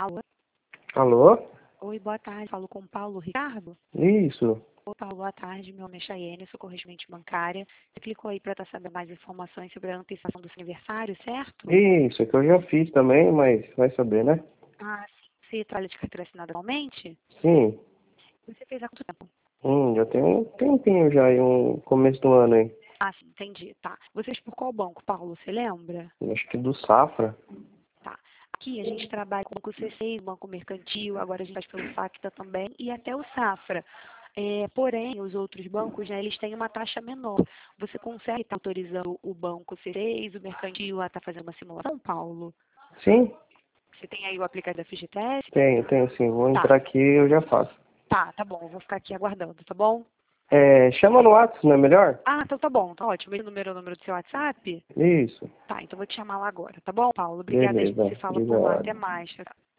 Alô? Alô? Oi, boa tarde. Falo com o Paulo Ricardo? Isso. Oi, Paulo, boa tarde. Meu nome é Chayene, sou correspondente bancária. Você clicou aí para estar sabendo mais informações sobre a antecipação do seu aniversário, certo? Isso, é que eu já fiz também, mas vai saber, né? Ah, sim. Você trabalha de carteira assinada atualmente? Sim. Você fez há quanto tempo? Já tem um tempinho já, aí, um começo do ano aí. Ah, sim, entendi. Tá. Vocês por qual banco, Paulo? Você lembra? Acho que do Safra. Tá. Aqui a gente trabalha com o Banco C6, Banco Mercantil, agora a gente faz pelo Facta também e até o Safra. Porém, os outros bancos, né, eles têm uma taxa menor. Você consegue estar autorizando o Banco C6, o Mercantil a estar fazendo uma simulação, Paulo? Sim, Você tem aí o aplicativo da FGTS? tenho sim. Vou Tá, entrar aqui e eu já faço. tá bom. Eu vou ficar aqui aguardando, tá bom? Chama no WhatsApp, não é melhor? Ah, então tá bom, tá ótimo. Esse número é o número do seu WhatsApp? Isso. Tá, então vou te chamar lá agora, tá bom, Paulo? Obrigada, a gente Beleza. se fala por lá. Até Obrigado. mais. Tchau, tchau.